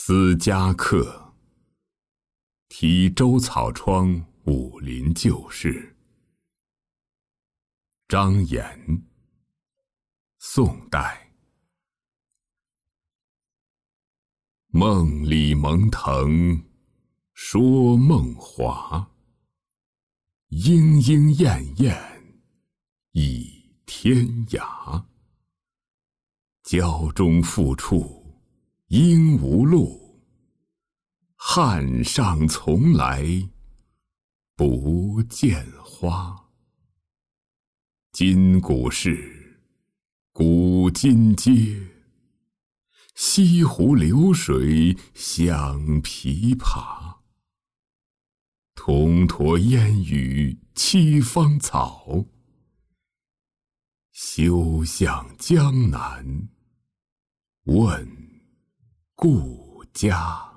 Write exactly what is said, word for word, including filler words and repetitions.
思家客，题周草窗武林旧事。张炎，宋代。梦里蒙腾说梦华，莺莺燕燕倚天涯。郊中复处应无路，汉上从来不见花。今古市，古今街，西湖流水响琵琶。铜驼烟雨栖芳草，休向江南问故家。